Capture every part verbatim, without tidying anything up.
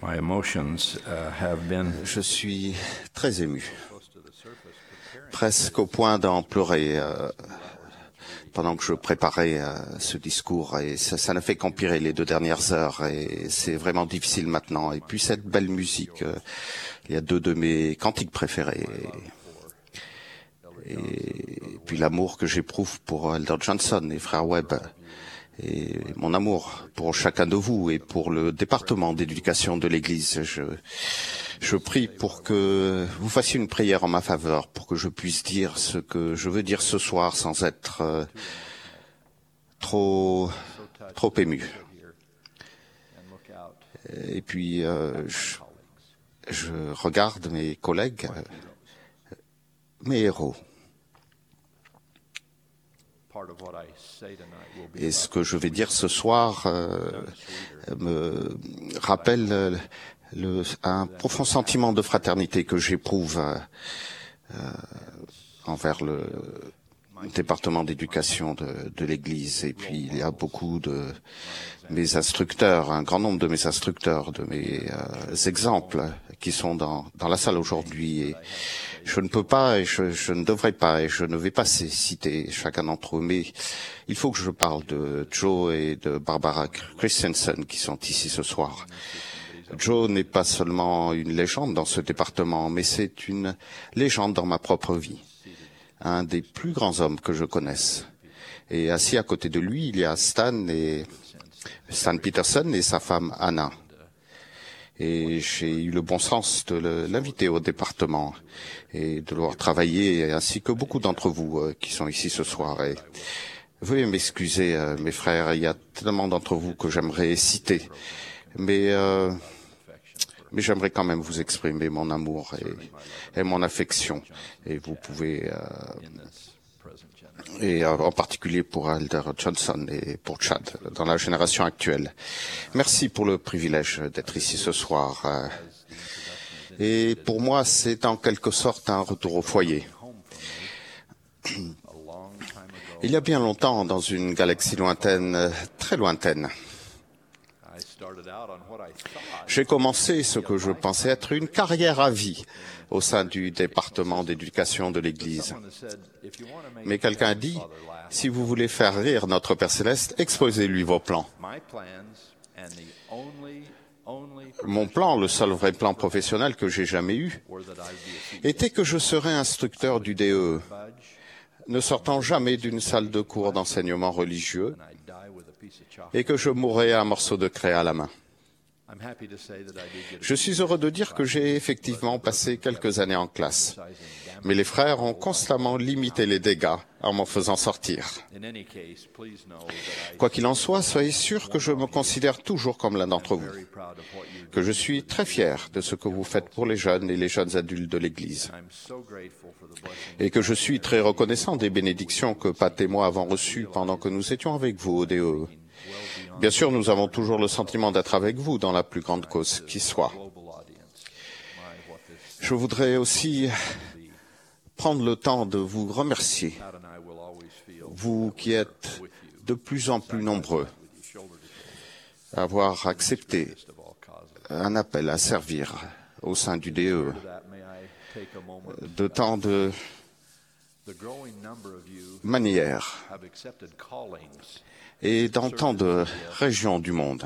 My emotions uh, have been Je suis très ému, presque au point d'en pleurer euh, pendant que je préparais euh, ce discours. Et ça, ça n'a fait qu'empirer les deux dernières heures. Et c'est vraiment difficile maintenant. Et puis cette belle musique, euh, il y a deux de mes cantiques préférés. Et, et puis l'amour que j'éprouve pour Elder Johnson et Frère Webb. Et mon amour pour chacun de vous et pour le département d'éducation de l'Église. Je, je prie pour que vous fassiez une prière en ma faveur, pour que je puisse dire ce que je veux dire ce soir sans être euh, trop, trop ému. Et puis, euh, je, je regarde mes collègues, euh, mes héros. Et ce que je vais dire ce soir euh, me rappelle euh, le, un profond sentiment de fraternité que j'éprouve euh, envers le département d'éducation de, de l'Église. Et puis il y a beaucoup de mes instructeurs, un grand nombre de mes instructeurs, de mes euh, exemples qui sont dans, dans la salle aujourd'hui. Et je ne peux pas, et je, je ne devrais pas, et je ne vais pas citer chacun d'entre eux, mais il faut que je parle de Joe et de Barbara Christensen qui sont ici ce soir. Joe n'est pas seulement une légende dans ce département, mais c'est une légende dans ma propre vie. Un des plus grands hommes que je connaisse. Et assis à côté de lui, il y a Stan et Stan Peterson et sa femme Anna. Et j'ai eu le bon sens de l'inviter au département et de le voir travailler, ainsi que beaucoup d'entre vous euh, qui sont ici ce soir. Et veuillez m'excuser, euh, mes frères, il y a tellement d'entre vous que j'aimerais citer, mais euh, mais j'aimerais quand même vous exprimer mon amour et, et mon affection. Et vous pouvez, euh, et en particulier pour Elder Johnson et pour Chad, dans la génération actuelle. Merci pour le privilège d'être ici ce soir. Et pour moi, c'est en quelque sorte un retour au foyer. Il y a bien longtemps, dans une galaxie lointaine, très lointaine, j'ai commencé ce que je pensais être une carrière à vie au sein du département d'éducation de l'Église. Mais quelqu'un a dit, si vous voulez faire rire notre Père Céleste, exposez-lui vos plans. Mon plan, le seul vrai plan professionnel que j'ai jamais eu, était que je serais instructeur du D E E, ne sortant jamais d'une salle de cours d'enseignement religieux, et que je mourrais un morceau de craie à la main. Je suis heureux de dire que j'ai effectivement passé quelques années en classe, mais les frères ont constamment limité les dégâts en m'en faisant sortir. Quoi qu'il en soit, soyez sûrs que je me considère toujours comme l'un d'entre vous, que je suis très fier de ce que vous faites pour les jeunes et les jeunes adultes de l'Église, et que je suis très reconnaissant des bénédictions que Pat et moi avons reçues pendant que nous étions avec vous au D E E. Bien sûr, nous avons toujours le sentiment d'être avec vous dans la plus grande cause qui soit. Je voudrais aussi prendre le temps de vous remercier, vous qui êtes de plus en plus nombreux à avoir accepté un appel à servir au sein du D E E. De tant de manières et dans tant de régions du monde.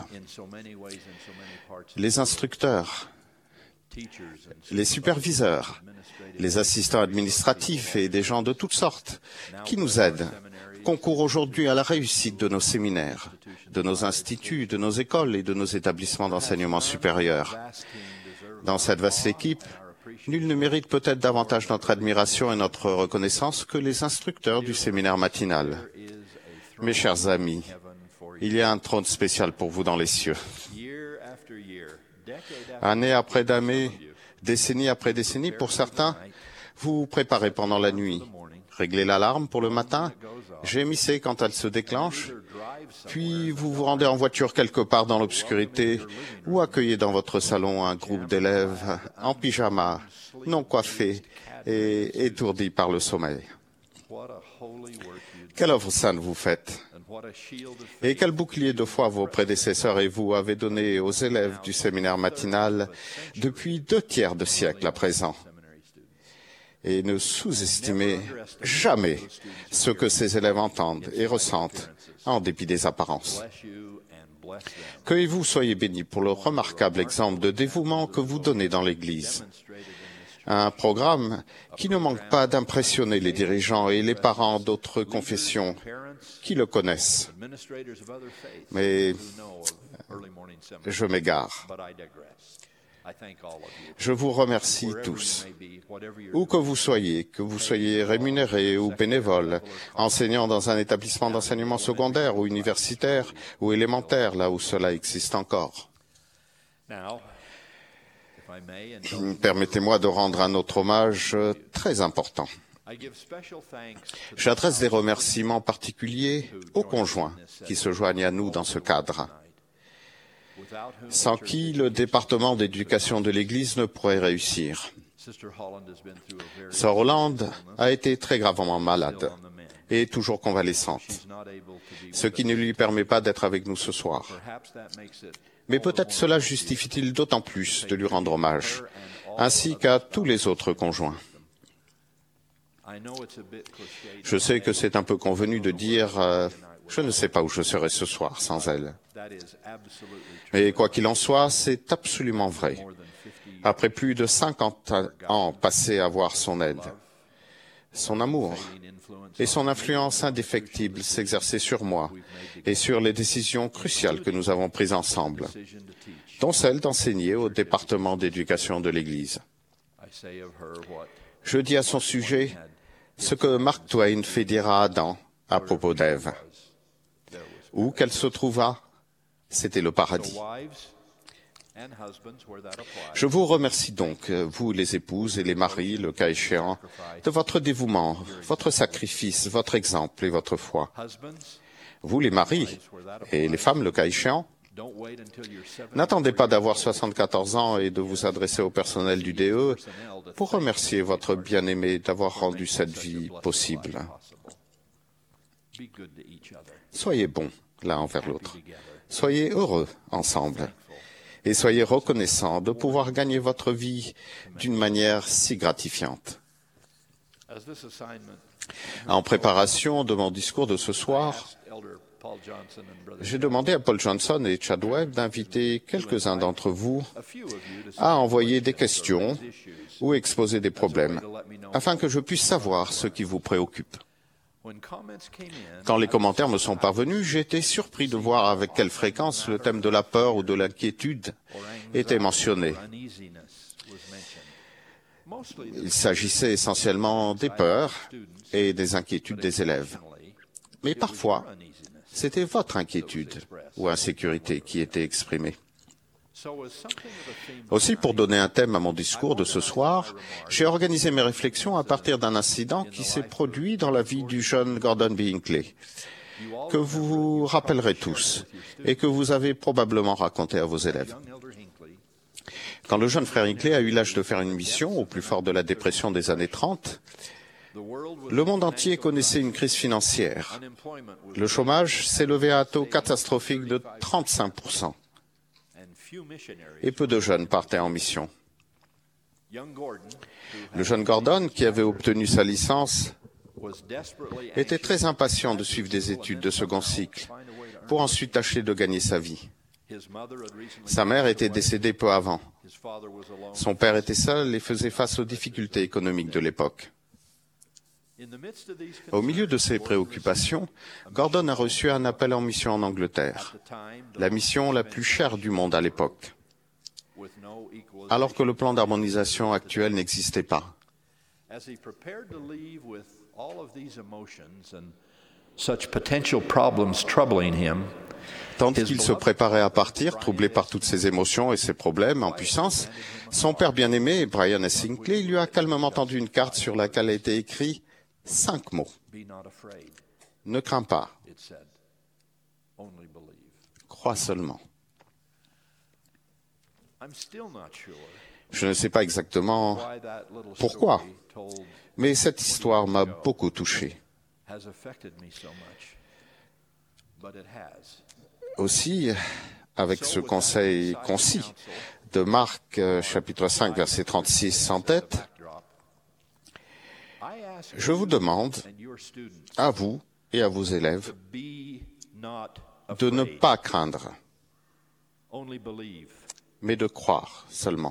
Les instructeurs, les superviseurs, les assistants administratifs et des gens de toutes sortes qui nous aident, concourent aujourd'hui à la réussite de nos séminaires, de nos instituts, de nos écoles et de nos établissements d'enseignement supérieur. Dans cette vaste équipe, nul ne mérite peut-être davantage notre admiration et notre reconnaissance que les instructeurs du séminaire matinal. Mes chers amis, il y a un trône spécial pour vous dans les cieux. Année après année, décennie après décennie, pour certains, vous vous préparez pendant la nuit, réglez l'alarme pour le matin, gémissez quand elle se déclenche, puis vous vous rendez en voiture quelque part dans l'obscurité ou accueillez dans votre salon un groupe d'élèves en pyjama, non coiffés et étourdis par le sommeil. Quelle œuvre sainte vous faites, Et quel bouclier de foi vos prédécesseurs et vous avez donné aux élèves du séminaire matinal depuis deux tiers de siècle à présent. Et ne sous-estimez jamais ce que ces élèves entendent et ressentent en dépit des apparences. Que vous soyez bénis pour le remarquable exemple de dévouement que vous donnez dans l'Église. Un programme qui ne manque pas d'impressionner les dirigeants et les parents d'autres confessions qui le connaissent. Mais je m'égare. Je vous remercie tous, où que vous soyez, que vous soyez rémunérés ou bénévoles, enseignant dans un établissement d'enseignement secondaire ou universitaire ou élémentaire, là où cela existe encore. Permettez-moi de rendre un autre hommage très important. J'adresse des remerciements particuliers aux conjoints qui se joignent à nous dans ce cadre, sans qui le département d'éducation de l'Église ne pourrait réussir. Sœur Holland a été très gravement malade et est toujours convalescente, ce qui ne lui permet pas d'être avec nous ce soir. Mais peut-être cela justifie-t-il d'autant plus de lui rendre hommage, ainsi qu'à tous les autres conjoints. Je sais que c'est un peu convenu de dire euh, « je ne sais pas où je serai ce soir sans elle ». Mais quoi qu'il en soit, c'est absolument vrai. Après plus de cinquante ans passés à voir son aide, son amour et son influence indéfectible s'exercer sur moi et sur les décisions cruciales que nous avons prises ensemble, dont celle d'enseigner au département d'éducation de l'Église. Je dis à son sujet ce que Mark Twain fait dire à Adam à propos d'Ève. Où qu'elle se trouva, c'était le paradis. Je vous remercie donc, vous les épouses et les maris, le cas échéant, de votre dévouement, votre sacrifice, votre exemple et votre foi. Vous les maris et les femmes, le cas échéant, n'attendez pas d'avoir soixante-quatorze ans et de vous adresser au personnel du D E pour remercier votre bien-aimé d'avoir rendu cette vie possible. Soyez bons l'un envers l'autre. Soyez heureux ensemble. Et soyez reconnaissants de pouvoir gagner votre vie d'une manière si gratifiante. En préparation de mon discours de ce soir, j'ai demandé à Paul Johnson et Chad Webb d'inviter quelques-uns d'entre vous à envoyer des questions ou exposer des problèmes, afin que je puisse savoir ce qui vous préoccupe. Quand les commentaires me sont parvenus, j'ai été surpris de voir avec quelle fréquence le thème de la peur ou de l'inquiétude était mentionné. Il s'agissait essentiellement des peurs et des inquiétudes des élèves. Mais parfois, c'était votre inquiétude ou insécurité qui était exprimée. Aussi, pour donner un thème à mon discours de ce soir, j'ai organisé mes réflexions à partir d'un incident qui s'est produit dans la vie du jeune Gordon B. Hinckley, que vous vous rappellerez tous et que vous avez probablement raconté à vos élèves. Quand le jeune frère Hinckley a eu l'âge de faire une mission au plus fort de la dépression des années trente, le monde entier connaissait une crise financière. Le chômage s'élevait à un taux catastrophique de trente-cinq pour cent. Et peu de jeunes partaient en mission. Le jeune Gordon, qui avait obtenu sa licence, était très impatient de suivre des études de second cycle pour ensuite tâcher de gagner sa vie. Sa mère était décédée peu avant. Son père était seul et faisait face aux difficultés économiques de l'époque. Au milieu de ces préoccupations, Gordon a reçu un appel en mission en Angleterre, la mission la plus chère du monde à l'époque, alors que le plan d'harmonisation actuel n'existait pas. Tandis qu'il se préparait à partir, troublé par toutes ces émotions et ces problèmes en puissance, son père bien-aimé, Brian S. Hinckley, lui a calmement tendu une carte sur laquelle était écrit cinq mots. Ne crains pas. Crois seulement. Je ne sais pas exactement pourquoi, mais cette histoire m'a beaucoup touché. Aussi, avec ce conseil concis de Marc, euh, chapitre cinq, verset trente-six en tête, je vous demande, à vous et à vos élèves, de ne pas craindre, mais de croire seulement,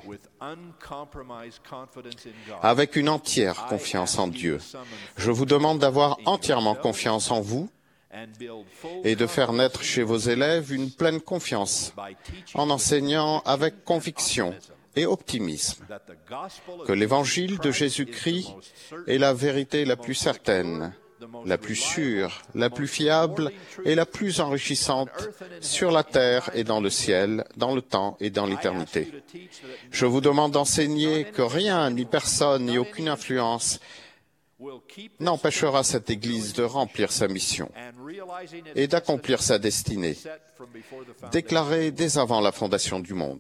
avec une entière confiance en Dieu. Je vous demande d'avoir entièrement confiance en vous et de faire naître chez vos élèves une pleine confiance en enseignant avec conviction et optimisme que l'évangile de Jésus-Christ est la vérité la plus certaine, la plus sûre, la plus fiable et la plus enrichissante sur la terre et dans le ciel, dans le temps et dans l'éternité. Je vous demande d'enseigner que rien, ni personne, ni aucune influence n'empêchera cette Église de remplir sa mission et d'accomplir sa destinée, déclarée dès avant la fondation du monde.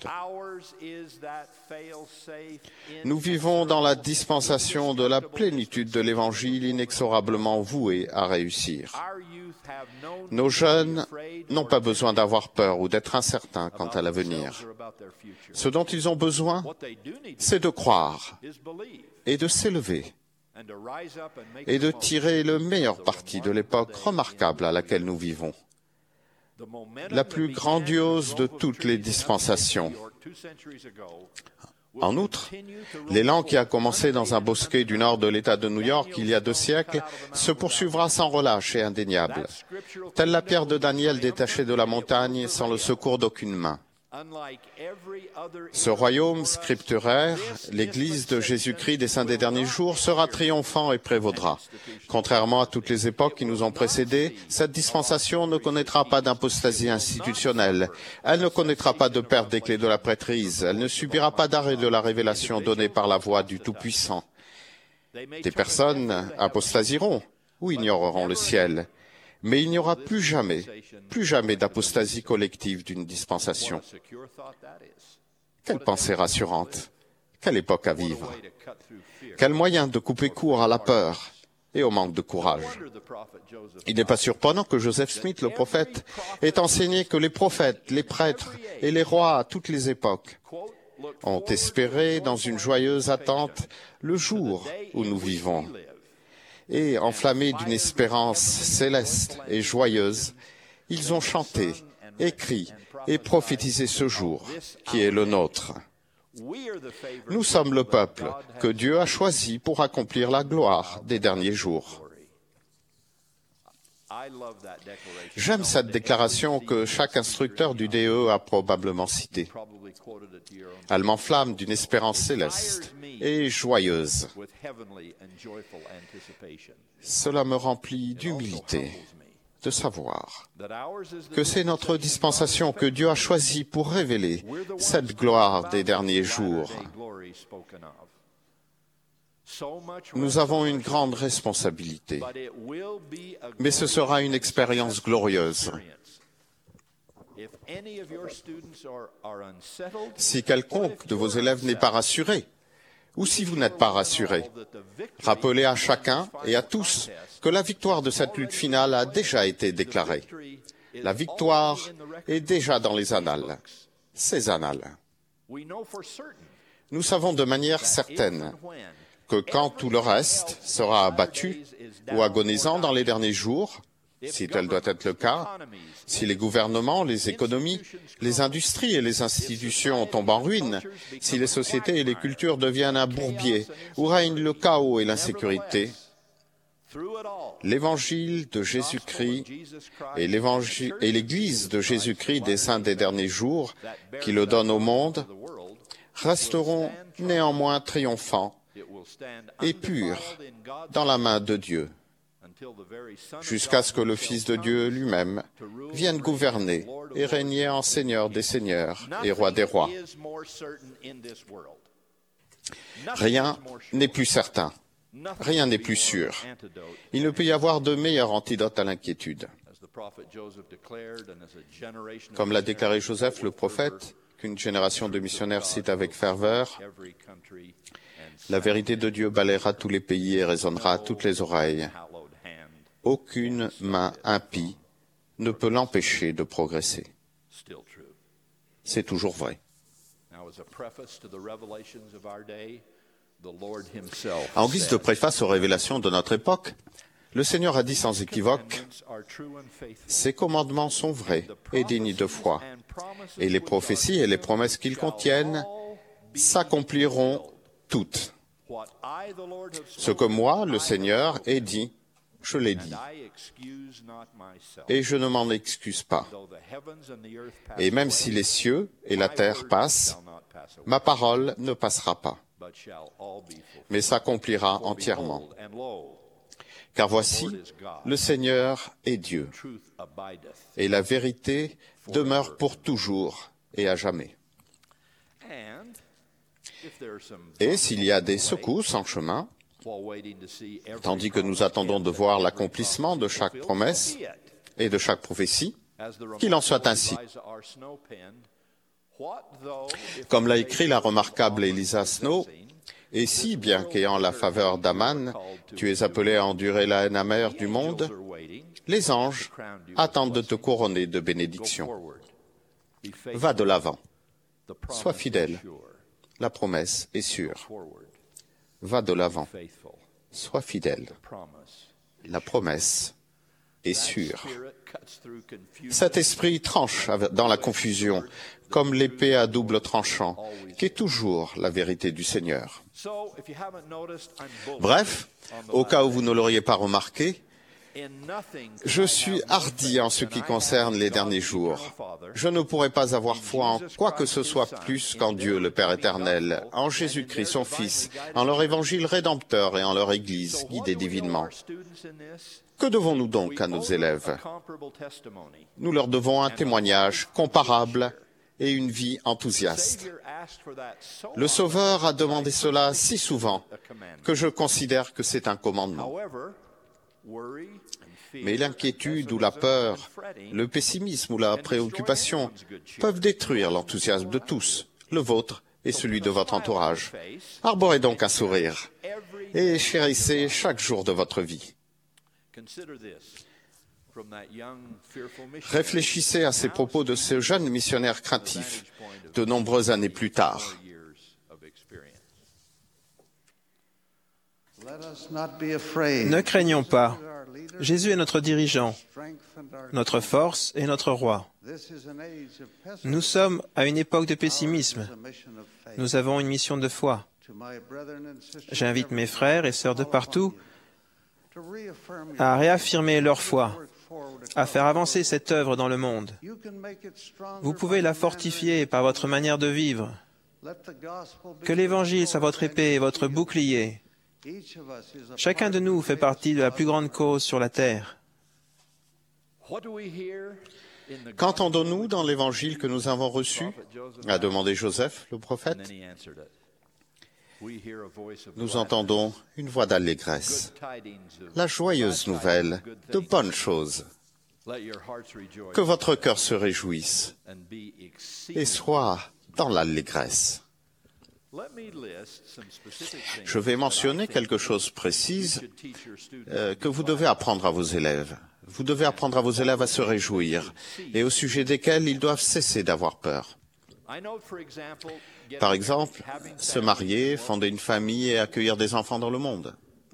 Nous vivons dans la dispensation de la plénitude de l'Évangile inexorablement vouée à réussir. Nos jeunes n'ont pas besoin d'avoir peur ou d'être incertains quant à l'avenir. Ce dont ils ont besoin, c'est de croire et de s'élever et de tirer le meilleur parti de l'époque remarquable à laquelle nous vivons, la plus grandiose de toutes les dispensations. En outre, l'élan qui a commencé dans un bosquet du nord de l'État de New York il y a deux siècles se poursuivra sans relâche et indéniable, telle la pierre de Daniel détachée de la montagne sans le secours d'aucune main. Ce royaume scripturaire, l'Église de Jésus-Christ des saints des derniers jours, sera triomphant et prévaudra. Contrairement à toutes les époques qui nous ont précédés, cette dispensation ne connaîtra pas d'apostasie institutionnelle. Elle ne connaîtra pas de perte des clés de la prêtrise. Elle ne subira pas d'arrêt de la révélation donnée par la voix du Tout-Puissant. Des personnes apostasieront ou ignoreront le ciel. Mais il n'y aura plus jamais, plus jamais d'apostasie collective d'une dispensation. Quelle pensée rassurante! Quelle époque à vivre! Quel moyen de couper court à la peur et au manque de courage! Il n'est pas surprenant que Joseph Smith, le prophète, ait enseigné que les prophètes, les prêtres et les rois à toutes les époques ont espéré dans une joyeuse attente le jour où nous vivons. Et, enflammés d'une espérance céleste et joyeuse, ils ont chanté, écrit et prophétisé ce jour, qui est le nôtre. Nous sommes le peuple que Dieu a choisi pour accomplir la gloire des derniers jours. J'aime cette déclaration que chaque instructeur du D E a probablement citée. Elle m'enflamme d'une espérance céleste et joyeuse. Cela me remplit d'humilité de savoir que c'est notre dispensation que Dieu a choisie pour révéler cette gloire des derniers jours. Nous avons une grande responsabilité, mais ce sera une expérience glorieuse. Si quelconque de vos élèves n'est pas rassuré, ou si vous n'êtes pas rassuré, rappelez à chacun et à tous que la victoire de cette lutte finale a déjà été déclarée. La victoire est déjà dans les annales, ces annales. Nous savons de manière certaine que quand tout le reste sera abattu ou agonisant dans les derniers jours, si tel doit être le cas, si les gouvernements, les économies, les industries et les institutions tombent en ruine, si les sociétés et les cultures deviennent un bourbier, où règne le chaos et l'insécurité, l'évangile de Jésus-Christ et l'évangile et l'Église de Jésus-Christ des saints des derniers jours, qui le donne au monde, resteront néanmoins triomphants et purs dans la main de Dieu, jusqu'à ce que le Fils de Dieu lui-même vienne gouverner et régner en Seigneur des seigneurs et Roi des rois. Rien n'est plus certain, rien n'est plus sûr. Il ne peut y avoir de meilleur antidote à l'inquiétude. Comme l'a déclaré Joseph le prophète, qu'une génération de missionnaires cite avec ferveur, la vérité de Dieu balayera tous les pays et résonnera à toutes les oreilles. Aucune main impie ne peut l'empêcher de progresser. C'est toujours vrai. En guise de préface aux révélations de notre époque, le Seigneur a dit sans équivoque, « Ces commandements sont vrais et dignes de foi, et les prophéties et les promesses qu'ils contiennent s'accompliront toutes. Ce que moi, le Seigneur, ai dit, je l'ai dit, et je ne m'en excuse pas. Et même si les cieux et la terre passent, ma parole ne passera pas, mais s'accomplira entièrement. Car voici, le Seigneur est Dieu, et la vérité demeure pour toujours et à jamais. Et s'il y a des secousses en chemin, tandis que nous attendons de voir l'accomplissement de chaque promesse et de chaque prophétie, qu'il en soit ainsi. Comme l'a écrit la remarquable Eliza Snow, « Et si, bien qu'ayant la faveur d'Aman, tu es appelé à endurer la haine amère du monde, les anges attendent de te couronner de bénédictions. Va de l'avant, sois fidèle, la promesse est sûre. Va de l'avant, sois fidèle, la promesse est sûre. » Cet esprit tranche dans la confusion, comme l'épée à double tranchant, qui est toujours la vérité du Seigneur. Bref, au cas où vous ne l'auriez pas remarqué, je suis hardi en ce qui concerne les derniers jours. Je ne pourrais pas avoir foi en quoi que ce soit plus qu'en Dieu le Père éternel, en Jésus-Christ son Fils, en leur évangile rédempteur et en leur Église guidée divinement. Que devons-nous donc à nos élèves? Nous leur devons un témoignage comparable et une vie enthousiaste. Le Sauveur a demandé cela si souvent que je considère que c'est un commandement. Mais l'inquiétude ou la peur, le pessimisme ou la préoccupation peuvent détruire l'enthousiasme de tous, le vôtre et celui de votre entourage. Arborez donc un sourire et chérissez chaque jour de votre vie. Réfléchissez à ces propos de ce jeune missionnaire craintif, de nombreuses années plus tard. Ne craignons pas. Jésus est notre dirigeant, notre force et notre roi. Nous sommes à une époque de pessimisme. Nous avons une mission de foi. J'invite mes frères et sœurs de partout à réaffirmer leur foi, à faire avancer cette œuvre dans le monde. Vous pouvez la fortifier par votre manière de vivre. Que l'Évangile soit votre épée et votre bouclier. Chacun de nous fait partie de la plus grande cause sur la terre. Qu'entendons-nous dans l'Évangile que nous avons reçu? A demandé Joseph, le prophète. Nous entendons une voix d'allégresse, la joyeuse nouvelle de bonnes choses. Que votre cœur se réjouisse et soit dans l'allégresse. Je vais mentionner quelque chose de précis euh, que vous devez apprendre à vos élèves. Vous devez apprendre à vos élèves à se réjouir et au sujet desquels ils doivent cesser d'avoir peur. Par exemple, se marier, fonder une famille et accueillir des enfants dans le monde.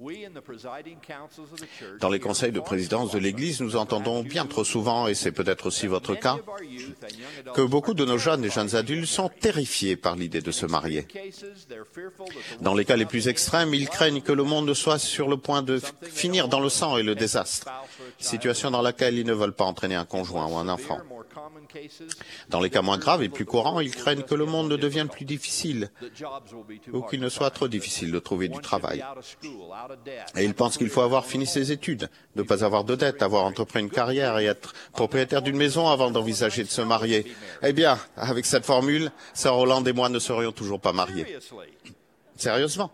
Dans les conseils de présidence de l'Église, nous entendons bien trop souvent, et c'est peut-être aussi votre cas, que beaucoup de nos jeunes et jeunes adultes sont terrifiés par l'idée de se marier. Dans les cas les plus extrêmes, ils craignent que le monde soit sur le point de finir dans le sang et le désastre, situation dans laquelle ils ne veulent pas entraîner un conjoint ou un enfant. Dans les cas moins graves et plus courants, ils craignent que le monde ne devienne plus difficile ou qu'il ne soit trop difficile de trouver du travail. Et ils pensent qu'il faut avoir fini ses études, ne pas avoir de dettes, avoir entrepris une carrière et être propriétaire d'une maison avant d'envisager de se marier. Eh bien, avec cette formule, Sir Roland et moi ne serions toujours pas mariés. Sérieusement.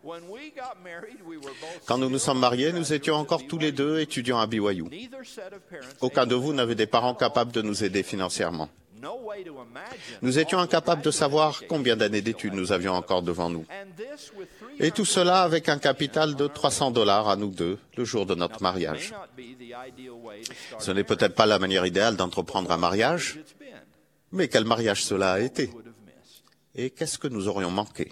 Quand nous nous sommes mariés, nous étions encore tous les deux étudiants à B Y U. Aucun de vous n'avait des parents capables de nous aider financièrement. Nous étions incapables de savoir combien d'années d'études nous avions encore devant nous. Et tout cela avec un capital de trois cents dollars à nous deux, le jour de notre mariage. Ce n'est peut-être pas la manière idéale d'entreprendre un mariage, mais quel mariage cela a été? Et qu'est-ce que nous aurions manqué?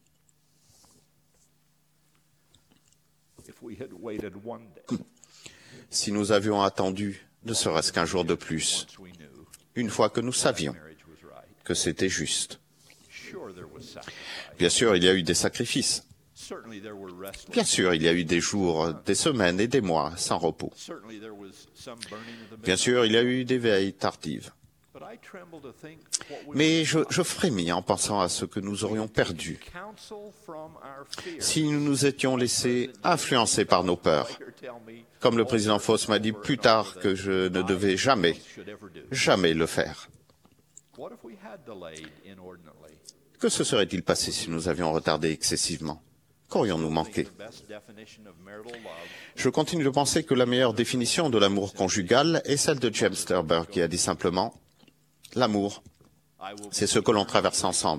Si nous avions attendu ne serait-ce qu'un jour de plus, une fois que nous savions que c'était juste. Bien sûr, il y a eu des sacrifices. Bien sûr, il y a eu des jours, des semaines et des mois sans repos. Bien sûr, il y a eu des veilles tardives. Mais je, je frémis en pensant à ce que nous aurions perdu si nous nous étions laissés influencer par nos peurs. Comme le président Foss m'a dit plus tard que je ne devais jamais, jamais le faire. Que se serait-il passé si nous avions retardé excessivement? Qu'aurions-nous manqué? Je continue de penser que la meilleure définition de l'amour conjugal est celle de James Thurber qui a dit simplement « L'amour, c'est ce que l'on traverse ensemble. »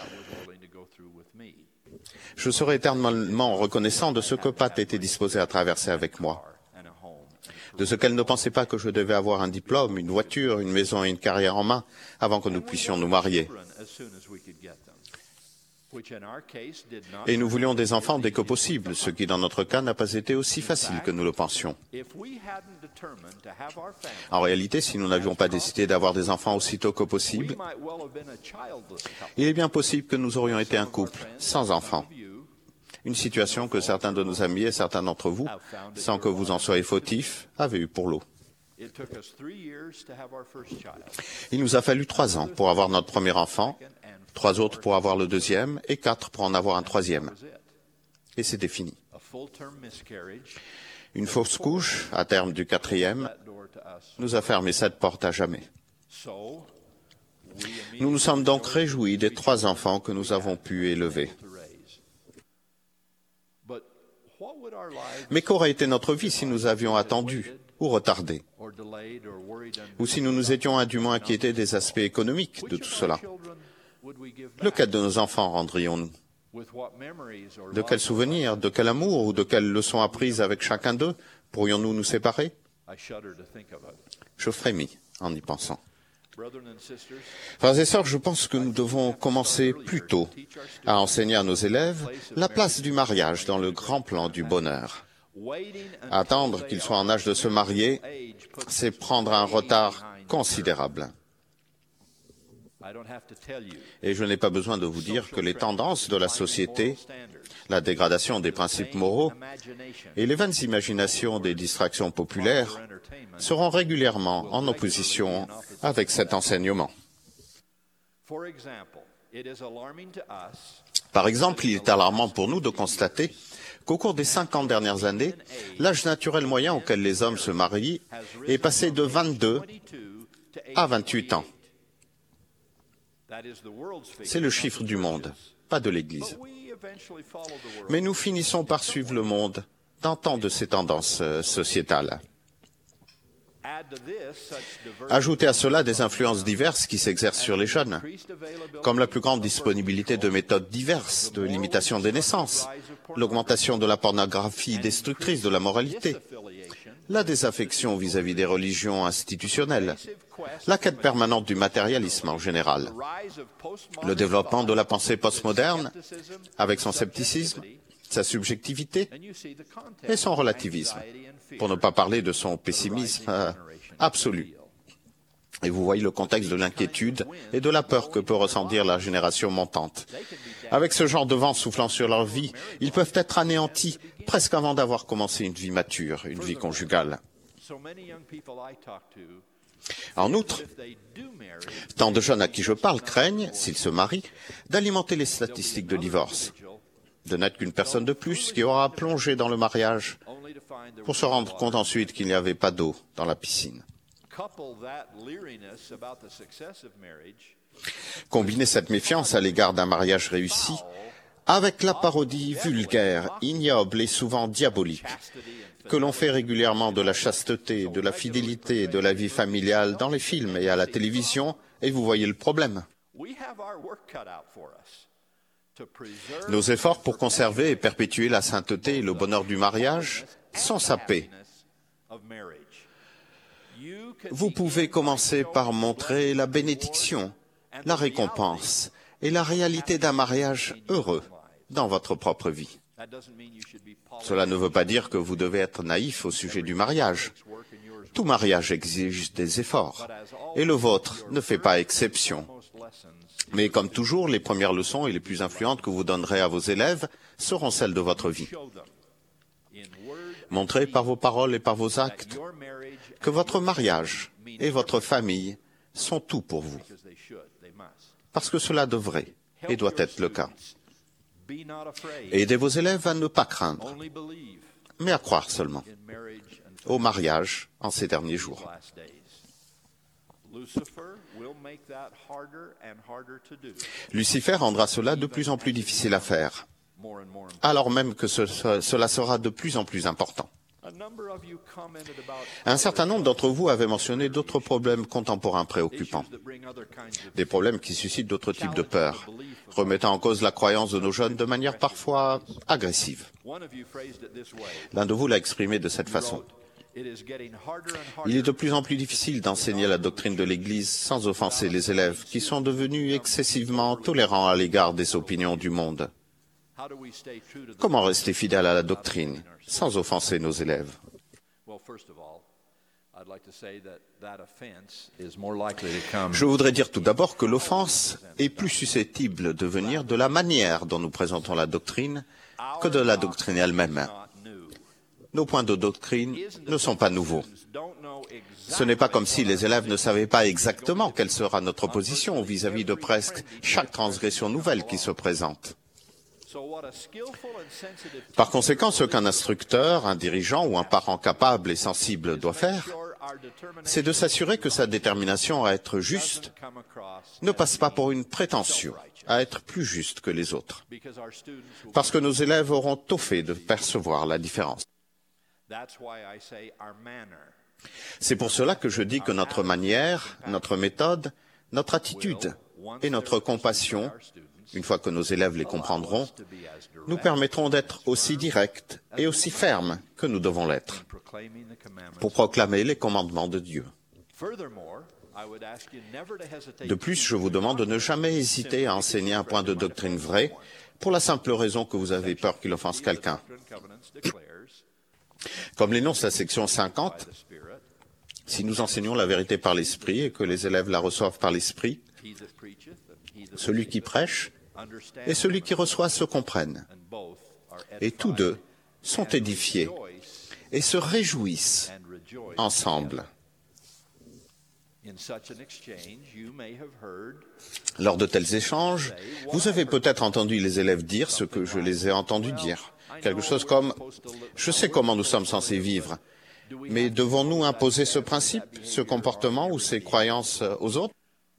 Je serai éternellement reconnaissant de ce que Pat était disposée à traverser avec moi, de ce qu'elle ne pensait pas que je devais avoir un diplôme, une voiture, une maison et une carrière en main avant que nous puissions nous marier. Et nous voulions des enfants dès que possible, ce qui dans notre cas n'a pas été aussi facile que nous le pensions. En réalité, si nous n'avions pas décidé d'avoir des enfants aussitôt que possible, il est bien possible que nous aurions été un couple sans enfants. Une situation que certains de nos amis et certains d'entre vous, sans que vous en soyez fautifs, avaient eu pour lot. Il nous a fallu trois ans pour avoir notre premier enfant, trois autres pour avoir le deuxième et quatre pour en avoir un troisième. Et c'était fini. Une fausse couche, à terme du quatrième, nous a fermé cette porte à jamais. Nous nous sommes donc réjouis des trois enfants que nous avons pu élever. Mais qu'aurait été notre vie si nous avions attendu ou retardé? Ou si nous nous étions indûment inquiétés des aspects économiques de tout cela? Lequel de nos enfants rendrions-nous? De quels souvenirs, de quel amour ou de quelles leçons apprises avec chacun d'eux pourrions-nous nous séparer? Je frémis en y pensant. Frères et sœurs, je pense que nous devons commencer plus tôt à enseigner à nos élèves la place du mariage dans le grand plan du bonheur. Attendre qu'ils soient en âge de se marier, c'est prendre un retard considérable. Et je n'ai pas besoin de vous dire que les tendances de la société, la dégradation des principes moraux et les vaines imaginations des distractions populaires seront régulièrement en opposition avec cet enseignement. Par exemple, il est alarmant pour nous de constater qu'au cours des cinquante dernières années, l'âge naturel moyen auquel les hommes se marient est passé de vingt-deux à vingt-huit ans. C'est le chiffre du monde, pas de l'Église. Mais nous finissons par suivre le monde dans tant de ces tendances sociétales. Ajoutez à cela des influences diverses qui s'exercent sur les jeunes, comme la plus grande disponibilité de méthodes diverses de limitation des naissances, l'augmentation de la pornographie destructrice de la moralité, la désaffection vis-à-vis des religions institutionnelles, la quête permanente du matérialisme en général, le développement de la pensée postmoderne avec son scepticisme, sa subjectivité et son relativisme, pour ne pas parler de son pessimisme euh, absolu. Et vous voyez le contexte de l'inquiétude et de la peur que peut ressentir la génération montante. Avec ce genre de vent soufflant sur leur vie, ils peuvent être anéantis presque avant d'avoir commencé une vie mature, une vie conjugale. En outre, tant de jeunes à qui je parle craignent, s'ils se marient, d'alimenter les statistiques de divorce, de n'être qu'une personne de plus qui aura plongé dans le mariage pour se rendre compte ensuite qu'il n'y avait pas d'eau dans la piscine. Combinez cette méfiance à l'égard d'un mariage réussi avec la parodie vulgaire, ignoble et souvent diabolique que l'on fait régulièrement de la chasteté, de la fidélité, de la vie familiale dans les films et à la télévision, et vous voyez le problème. Nos efforts pour conserver et perpétuer la sainteté et le bonheur du mariage sont sapés. Vous pouvez commencer par montrer la bénédiction, la récompense et la réalité d'un mariage heureux dans votre propre vie. Cela ne veut pas dire que vous devez être naïf au sujet du mariage. Tout mariage exige des efforts, et le vôtre ne fait pas exception. Mais comme toujours, les premières leçons et les plus influentes que vous donnerez à vos élèves seront celles de votre vie. Montrez par vos paroles et par vos actes que votre mariage et votre famille sont tout pour vous, parce que cela devrait et doit être le cas. Aidez vos élèves à ne pas craindre, mais à croire seulement au mariage en ces derniers jours. Lucifer rendra cela de plus en plus difficile à faire, alors même que ce, cela sera de plus en plus important. Un certain nombre d'entre vous avaient mentionné d'autres problèmes contemporains préoccupants, des problèmes qui suscitent d'autres types de peurs, remettant en cause la croyance de nos jeunes de manière parfois agressive. L'un de vous l'a exprimé de cette façon. Il est de plus en plus difficile d'enseigner la doctrine de l'Église sans offenser les élèves qui sont devenus excessivement tolérants à l'égard des opinions du monde. Comment rester fidèle à la doctrine sans offenser nos élèves? Je voudrais dire tout d'abord que l'offense est plus susceptible de venir de la manière dont nous présentons la doctrine que de la doctrine elle-même. Nos points de doctrine ne sont pas nouveaux. Ce n'est pas comme si les élèves ne savaient pas exactement quelle sera notre position vis-à-vis de presque chaque transgression nouvelle qui se présente. Par conséquent, ce qu'un instructeur, un dirigeant ou un parent capable et sensible doit faire, c'est de s'assurer que sa détermination à être juste ne passe pas pour une prétention à être plus juste que les autres, parce que nos élèves auront tôt fait de percevoir la différence. C'est pour cela que je dis que notre manière, notre méthode, notre attitude et notre compassion, une fois que nos élèves les comprendront, nous permettront d'être aussi directs et aussi fermes que nous devons l'être pour proclamer les commandements de Dieu. De plus, je vous demande de ne jamais hésiter à enseigner un point de doctrine vrai pour la simple raison que vous avez peur qu'il offense quelqu'un. Comme l'énonce la section cinquante, si nous enseignons la vérité par l'Esprit et que les élèves la reçoivent par l'Esprit, celui qui prêche et celui qui reçoit se comprennent, et tous deux sont édifiés et se réjouissent ensemble. Lors de tels échanges, vous avez peut-être entendu les élèves dire ce que je les ai entendus dire. Quelque chose comme « Je sais comment nous sommes censés vivre, mais devons-nous imposer ce principe, ce comportement ou ces croyances aux autres ?»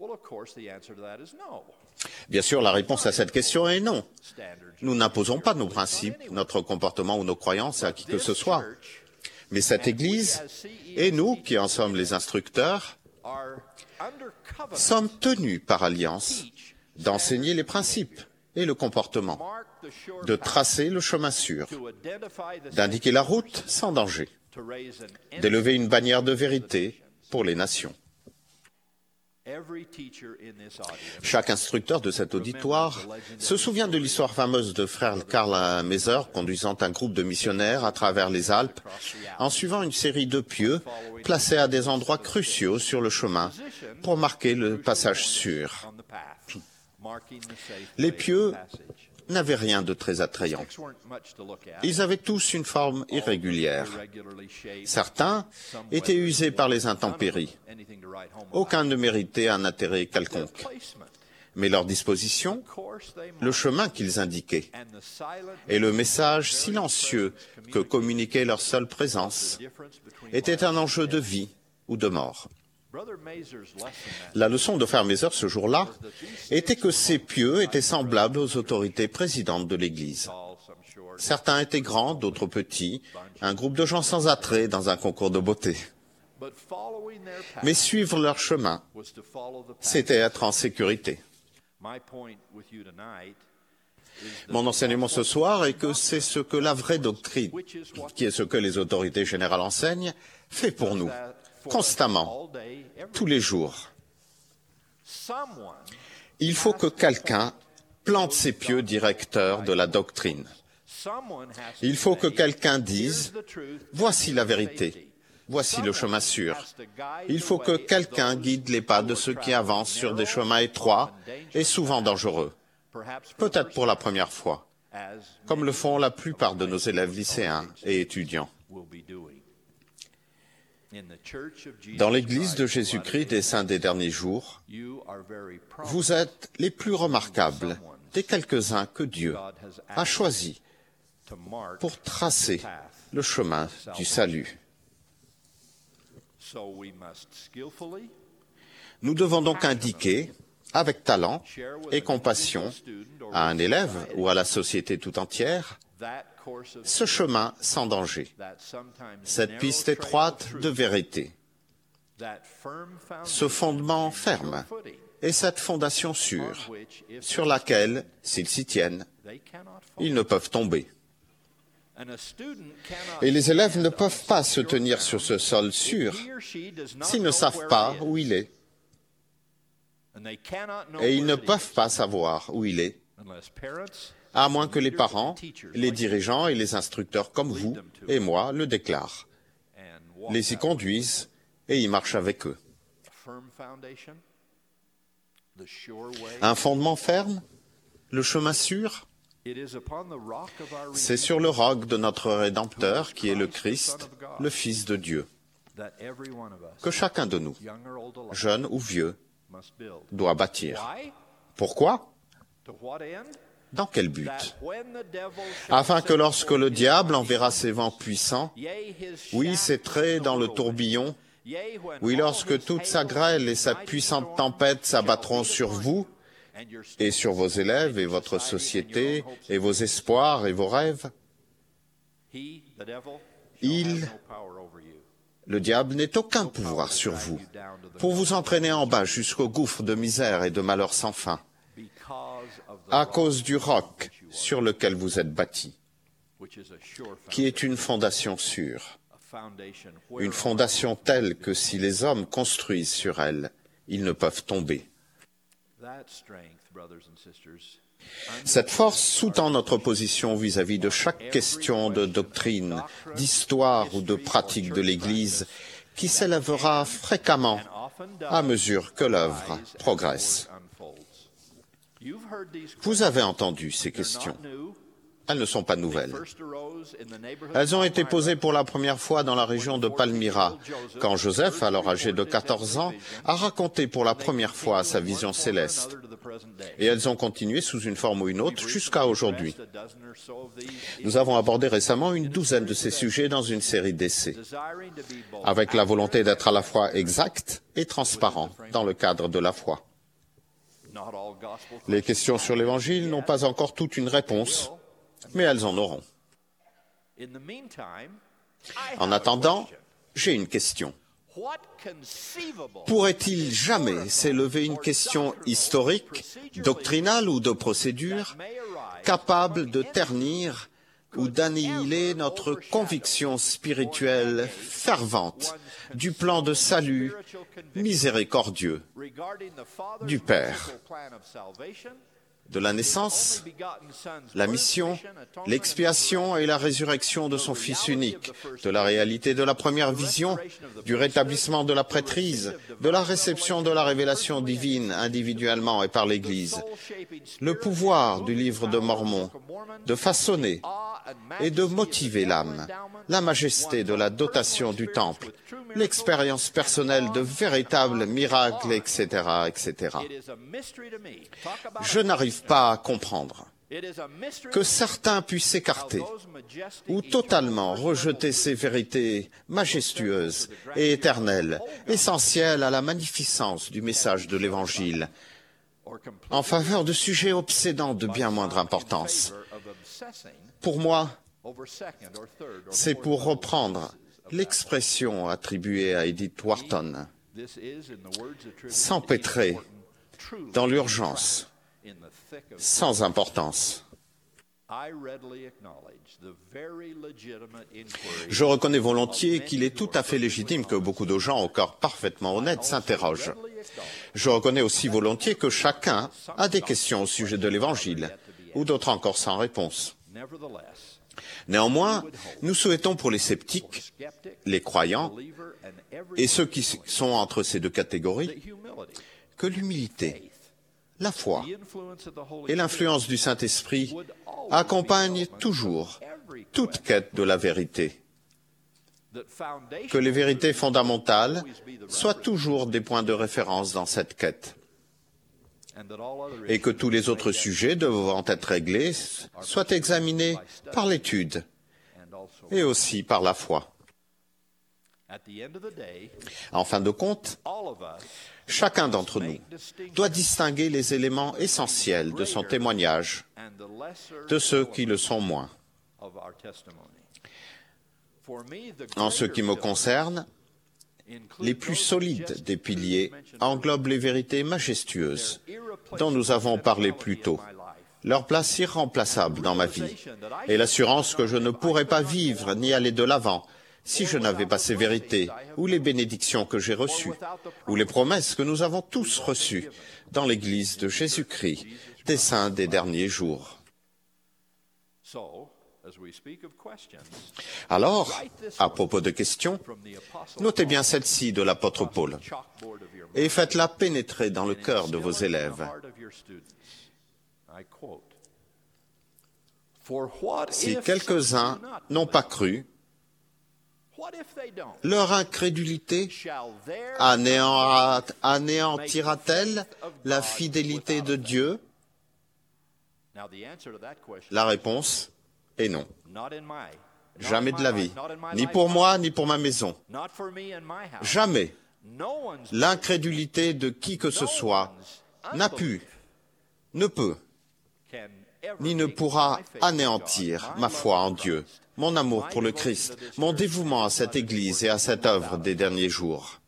Bien sûr, la réponse à cette question est non. Nous n'imposons pas nos principes, notre comportement ou nos croyances à qui que ce soit. Mais cette Église, et nous qui en sommes les instructeurs, sommes tenus par alliance d'enseigner les principes et le comportement, de tracer le chemin sûr, d'indiquer la route sans danger, d'élever une bannière de vérité pour les nations. Chaque instructeur de cet auditoire se souvient de l'histoire fameuse de frère Karl Maeser conduisant un groupe de missionnaires à travers les Alpes en suivant une série de pieux placés à des endroits cruciaux sur le chemin pour marquer le passage sûr. Les pieux n'avaient rien de très attrayant. Ils avaient tous une forme irrégulière. Certains étaient usés par les intempéries. Aucun ne méritait un intérêt quelconque. Mais leur disposition, le chemin qu'ils indiquaient, et le message silencieux que communiquait leur seule présence, était un enjeu de vie ou de mort. La leçon de Frère Mazer ce jour-là était que ces pieux étaient semblables aux autorités présidentes de l'Église. Certains étaient grands, d'autres petits, un groupe de gens sans attrait dans un concours de beauté. Mais suivre leur chemin, c'était être en sécurité. Mon enseignement ce soir est que c'est ce que la vraie doctrine, qui est ce que les autorités générales enseignent, fait pour nous, constamment, tous les jours. Il faut que quelqu'un plante ses pieux directeurs de la doctrine. Il faut que quelqu'un dise « Voici la vérité, voici le chemin sûr ». Il faut que quelqu'un guide les pas de ceux qui avancent sur des chemins étroits et souvent dangereux, peut-être pour la première fois, comme le font la plupart de nos élèves lycéens et étudiants. Dans l'Église de Jésus-Christ des Saints des Derniers Jours, vous êtes les plus remarquables des quelques-uns que Dieu a choisis pour tracer le chemin du salut. Nous devons donc indiquer, avec talent et compassion, à un élève ou à la société tout entière, ce chemin sans danger, cette piste étroite de vérité, ce fondement ferme et cette fondation sûre, sur laquelle, s'ils s'y tiennent, ils ne peuvent tomber. Et les élèves ne peuvent pas se tenir sur ce sol sûr s'ils ne savent pas où il est. Et ils ne peuvent pas savoir où il est, à moins que les parents, les dirigeants et les instructeurs comme vous et moi le déclarent, les y conduisent et y marchent avec eux. Un fondement ferme, le chemin sûr, c'est sur le roc de notre Rédempteur qui est le Christ, le Fils de Dieu, que chacun de nous, jeune ou vieux, doit bâtir. Pourquoi? Dans quel but? Afin que lorsque le diable enverra ses vents puissants, oui, ses traits dans le tourbillon, oui, lorsque toute sa grêle et sa puissante tempête s'abattront sur vous, et sur vos élèves et votre société, et vos espoirs et vos rêves, il, le diable, n'ait aucun pouvoir sur vous pour vous entraîner en bas jusqu'au gouffre de misère et de malheur sans fin, à cause du roc sur lequel vous êtes bâtis, qui est une fondation sûre, une fondation telle que si les hommes construisent sur elle, ils ne peuvent tomber. Cette force sous-tend notre position vis-à-vis de chaque question de doctrine, d'histoire ou de pratique de l'Église qui s'élèvera fréquemment à mesure que l'œuvre progresse. Vous avez entendu ces questions. Elles ne sont pas nouvelles. Elles ont été posées pour la première fois dans la région de Palmyra, quand Joseph, alors âgé de quatorze ans, a raconté pour la première fois sa vision céleste. Et elles ont continué sous une forme ou une autre jusqu'à aujourd'hui. Nous avons abordé récemment une douzaine de ces sujets dans une série d'essais, avec la volonté d'être à la fois exact et transparent dans le cadre de la foi. Les questions sur l'Évangile n'ont pas encore toute une réponse, mais elles en auront. En attendant, j'ai une question. Pourrait-il jamais s'élever une question historique, doctrinale ou de procédure, capable de ternir ou d'annihiler notre conviction spirituelle fervente du plan de salut miséricordieux du Père, de la naissance, la mission, l'expiation et la résurrection de son Fils unique, de la réalité de la première vision, du rétablissement de la prêtrise, de la réception de la révélation divine individuellement et par l'Église, le pouvoir du livre de Mormon de façonner et de motiver l'âme, la majesté de la dotation du temple, l'expérience personnelle de véritables miracles, et cetera, et cetera. Je n'arrive pas à comprendre. que certains puissent s'écarter ou totalement rejeter ces vérités majestueuses et éternelles, essentielles à la magnificence du message de l'Évangile, en faveur de sujets obsédants de bien moindre importance. Pour moi, c'est pour reprendre l'expression attribuée à Edith Wharton, s'empêtrer dans l'urgence, sans importance. Je reconnais volontiers qu'il est tout à fait légitime que beaucoup de gens au cœur parfaitement honnête s'interrogent. Je reconnais aussi volontiers que chacun a des questions au sujet de l'Évangile, ou d'autres encore sans réponse. Néanmoins, nous souhaitons pour les sceptiques, les croyants, et ceux qui sont entre ces deux catégories, que l'humilité, la foi et l'influence du Saint-Esprit accompagnent toujours toute quête de la vérité. Que les vérités fondamentales soient toujours des points de référence dans cette quête. Et que tous les autres sujets devant être réglés soient examinés par l'étude et aussi par la foi. En fin de compte, chacun d'entre nous doit distinguer les éléments essentiels de son témoignage de ceux qui le sont moins. En ce qui me concerne, les plus solides des piliers englobent les vérités majestueuses dont nous avons parlé plus tôt, leur place irremplaçable dans ma vie, et l'assurance que je ne pourrais pas vivre ni aller de l'avant si je n'avais pas ces vérités, ou les bénédictions que j'ai reçues, ou les promesses que nous avons tous reçues dans l'Église de Jésus-Christ, des saints des derniers jours. Alors, à propos de questions, notez bien celle-ci de l'apôtre Paul, et faites-la pénétrer dans le cœur de vos élèves. Si quelques-uns n'ont pas cru, leur incrédulité anéantira-t-elle la fidélité de Dieu? La réponse est non. Jamais de la vie, ni pour moi, ni pour ma maison. Jamais l'incrédulité de qui que ce soit n'a pu, ne peut, ni ne pourra anéantir ma foi en Dieu, mon amour pour le Christ, mon dévouement à cette Église et à cette œuvre des derniers jours.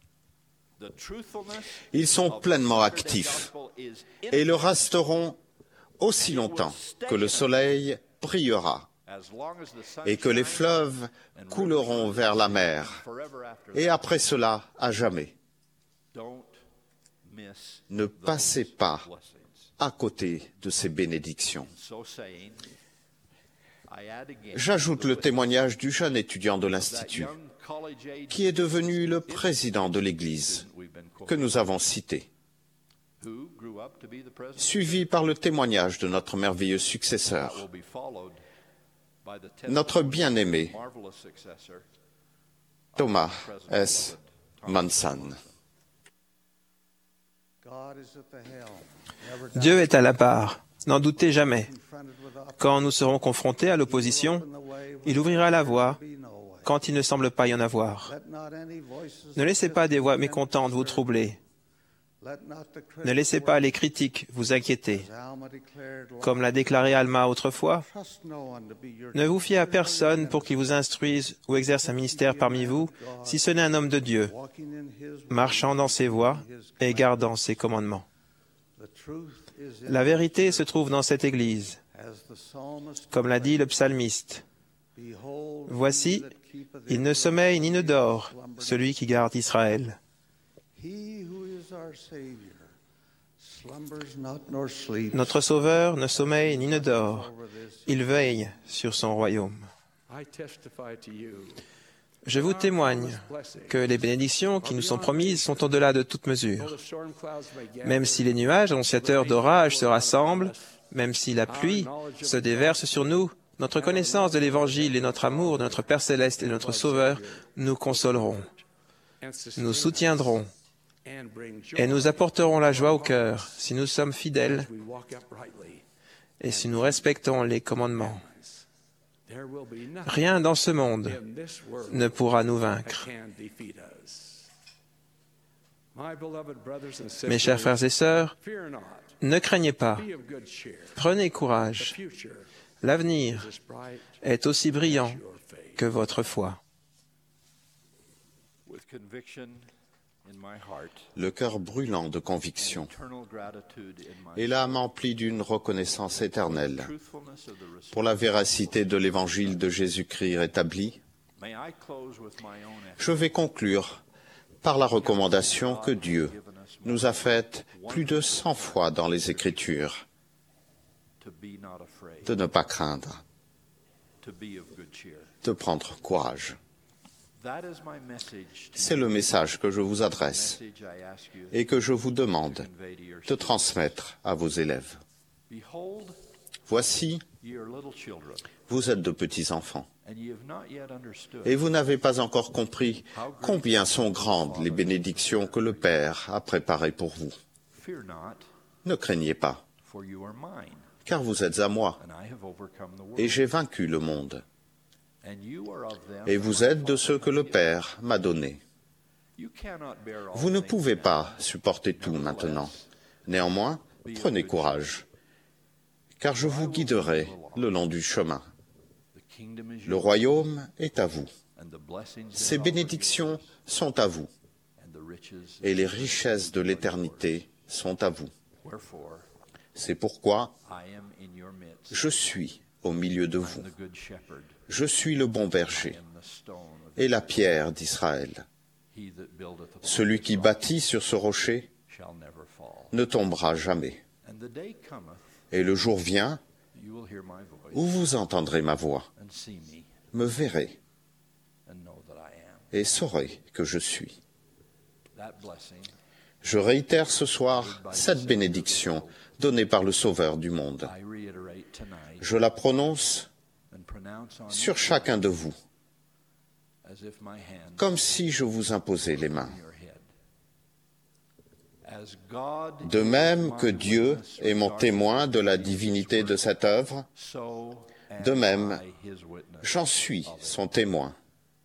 Ils sont pleinement actifs et le resteront aussi longtemps que le soleil brillera et que les fleuves couleront vers la mer, et après cela, à jamais. Ne passez pas à côté de ces bénédictions. J'ajoute le témoignage du jeune étudiant de l'Institut, qui est devenu le président de l'Église, que nous avons cité, suivi par le témoignage de notre merveilleux successeur, notre bien-aimé Thomas S. Monson. Dieu est à la barre, n'en doutez jamais. Quand nous serons confrontés à l'opposition, il ouvrira la voie quand il ne semble pas y en avoir. Ne laissez pas des voix mécontentes vous troubler. Ne laissez pas les critiques vous inquiéter. Comme l'a déclaré Alma autrefois, ne vous fiez à personne pour qu'il vous instruise ou exerce un ministère parmi vous, si ce n'est un homme de Dieu, marchant dans ses voies et gardant ses commandements. La vérité se trouve dans cette Église. Comme l'a dit le psalmiste, « Voici, il ne sommeille ni ne dort, celui qui garde Israël. » Notre Sauveur ne sommeille ni ne dort. Il veille sur son royaume. Je vous témoigne que les bénédictions qui nous sont promises sont au-delà de toute mesure. Même si les nuages annonciateurs d'orage se rassemblent, même si la pluie se déverse sur nous, notre connaissance de l'Évangile et notre amour de notre Père Céleste et de notre Sauveur nous consoleront, nous soutiendront et nous apporterons la joie au cœur si nous sommes fidèles et si nous respectons les commandements, rien dans ce monde ne pourra nous vaincre. Mes chers frères et sœurs, ne craignez pas, prenez courage. L'avenir est aussi brillant que votre foi. Le cœur brûlant de conviction et l'âme emplie d'une reconnaissance éternelle pour la véracité de l'évangile de Jésus-Christ rétabli, je vais conclure par la recommandation que Dieu nous a faite plus de cent fois dans les Écritures, de ne pas craindre, de prendre courage. C'est le message que je vous adresse et que je vous demande de transmettre à vos élèves. Voici, vous êtes de petits-enfants et vous n'avez pas encore compris combien sont grandes les bénédictions que le Père a préparées pour vous. Ne craignez pas, car vous êtes à moi et j'ai vaincu le monde. Et vous êtes de ceux que le Père m'a donnés. Vous ne pouvez pas supporter tout maintenant. Néanmoins, prenez courage, car je vous guiderai le long du chemin. Le royaume est à vous. Ces bénédictions sont à vous. Et les richesses de l'éternité sont à vous. C'est pourquoi je suis au milieu de vous. Je suis le bon berger et la pierre d'Israël. Celui qui bâtit sur ce rocher ne tombera jamais. Et le jour vient où vous entendrez ma voix, me verrez et saurez que je suis. Je réitère ce soir cette bénédiction donnée par le Sauveur du monde. Je la prononce sur chacun de vous, comme si je vous imposais les mains. De même que Dieu est mon témoin de la divinité de cette œuvre, de même, j'en suis son témoin.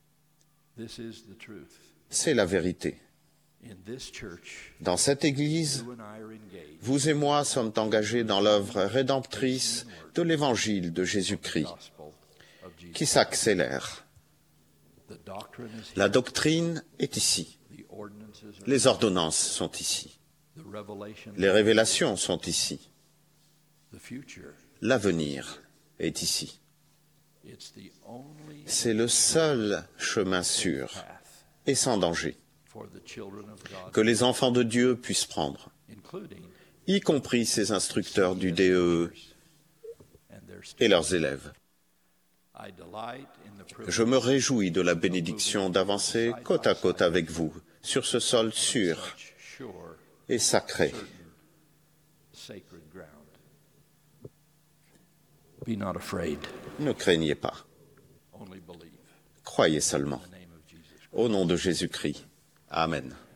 C'est la vérité. Dans cette Église, vous et moi sommes engagés dans l'œuvre rédemptrice de l'Évangile de Jésus-Christ, qui s'accélère. La doctrine est ici. Les ordonnances sont ici. Les révélations sont ici. L'avenir est ici. C'est le seul chemin sûr et sans danger que les enfants de Dieu puissent prendre, y compris ces instructeurs du D E E et leurs élèves. Je me réjouis de la bénédiction d'avancer côte à côte avec vous sur ce sol sûr et sacré. Ne craignez pas. Croyez seulement. Au nom de Jésus-Christ. Amen.